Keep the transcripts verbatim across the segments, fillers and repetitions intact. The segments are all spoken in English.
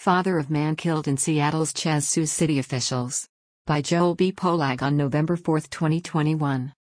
Father of Man Killed in Seattle's Chaz Sues City Officials. By Joel B. Polak on November fourth, twenty twenty-one.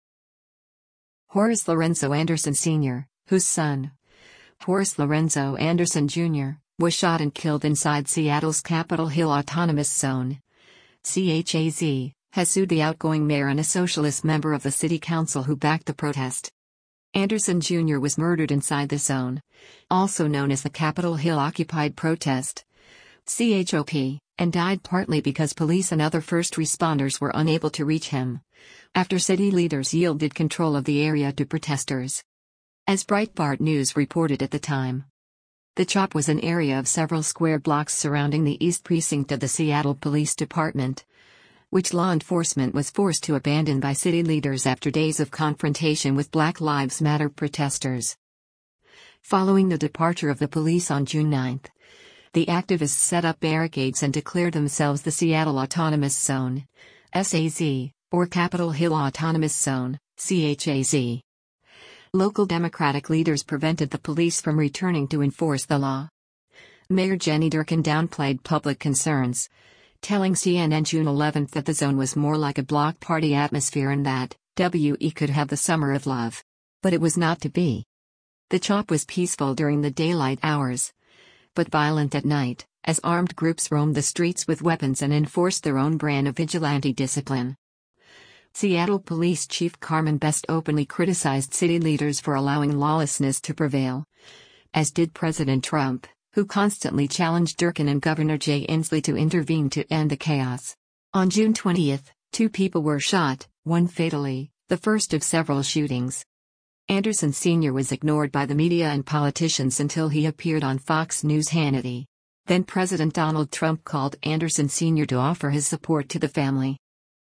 Horace Lorenzo Anderson Senior, whose son, Horace Lorenzo Anderson Junior, was shot and killed inside Seattle's Capitol Hill Autonomous Zone. C H A Z has sued the outgoing mayor and a socialist member of the city council who backed the protest. Anderson Junior was murdered inside the zone, also known as the Capitol Hill Occupied Protest, C H O P, and died partly because police and other first responders were unable to reach him, after city leaders yielded control of the area to protesters. As Breitbart News reported at the time, the CHOP was an area of several square blocks surrounding the East Precinct of the Seattle Police Department, which law enforcement was forced to abandon by city leaders after days of confrontation with Black Lives Matter protesters. Following the departure of the police on June ninth, the activists set up barricades and declared themselves the Seattle Autonomous Zone, S A Z, or Capitol Hill Autonomous Zone, C H A Z. Local Democratic leaders prevented the police from returning to enforce the law. Mayor Jenny Durkan downplayed public concerns, telling C N N June eleventh that the zone was more like a block party atmosphere and that W E could have the summer of love. But it was not to be. The CHOP was peaceful during the daylight hours, but violent at night, as armed groups roamed the streets with weapons and enforced their own brand of vigilante discipline. Seattle Police Chief Carmen Best openly criticized city leaders for allowing lawlessness to prevail, as did President Trump, who constantly challenged Durkan and Governor Jay Inslee to intervene to end the chaos. On June twentieth, two people were shot, one fatally, the first of several shootings. Anderson Senior was ignored by the media and politicians until he appeared on Fox News' Hannity. Then President Donald Trump called Anderson Senior to offer his support to the family.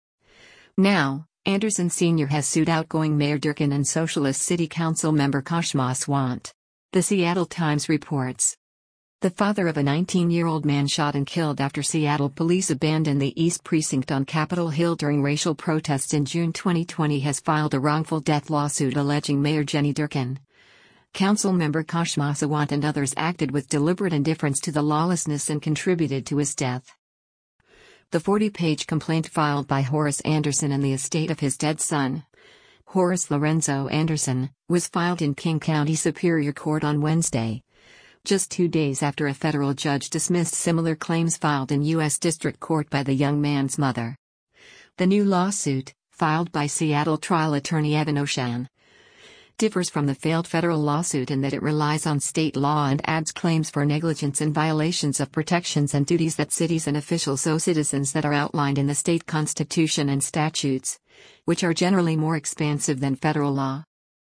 Now, Anderson Senior has sued outgoing Mayor Durkan and Socialist City Council member Kashma Sawant. The Seattle Times reports. The father of a nineteen-year-old man shot and killed after Seattle police abandoned the East Precinct on Capitol Hill during racial protests in June twenty twenty has filed a wrongful death lawsuit alleging Mayor Jenny Durkan, council member Kashma Sawant and others acted with deliberate indifference to the lawlessness and contributed to his death. The forty-page complaint filed by Horace Anderson and the estate of his dead son, Horace Lorenzo Anderson, was filed in King County Superior Court on Wednesday, just two days after a federal judge dismissed similar claims filed in U S District Court by the young man's mother. The new lawsuit, filed by Seattle trial attorney Evan Oshan, differs from the failed federal lawsuit in that it relies on state law and adds claims for negligence and violations of protections and duties that cities and officials owe citizens that are outlined in the state constitution and statutes, which are generally more expansive than federal law.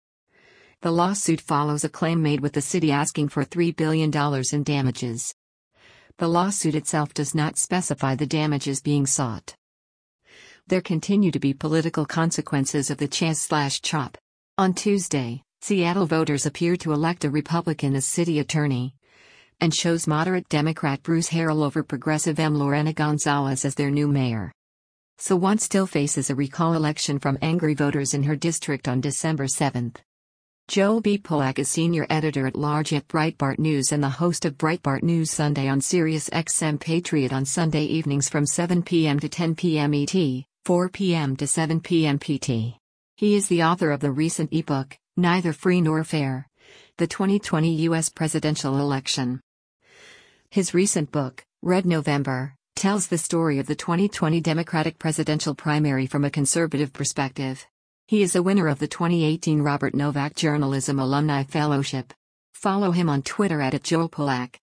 The lawsuit follows a claim made with the city asking for three billion dollars in damages. The lawsuit itself does not specify the damages being sought. There continue to be political consequences of the Chaz/CHOP. On Tuesday, Seattle voters appear to elect a Republican as city attorney, and chose moderate Democrat Bruce Harrell over progressive M. Lorena Gonzalez as their new mayor. Sawant still faces a recall election from angry voters in her district on December seventh. Joel B. Polak is senior editor-at-large at Breitbart News and the host of Breitbart News Sunday on Sirius X M Patriot on Sunday evenings from seven p m to ten p m E T, four p m to seven p m P T. He is the author of the recent ebook, Neither Free Nor Fair: The twenty twenty U S Presidential Election. His recent book, Red November, tells the story of the twenty twenty Democratic presidential primary from a conservative perspective. He is a winner of the twenty eighteen Robert Novak Journalism Alumni Fellowship. Follow him on Twitter at Joel Polak.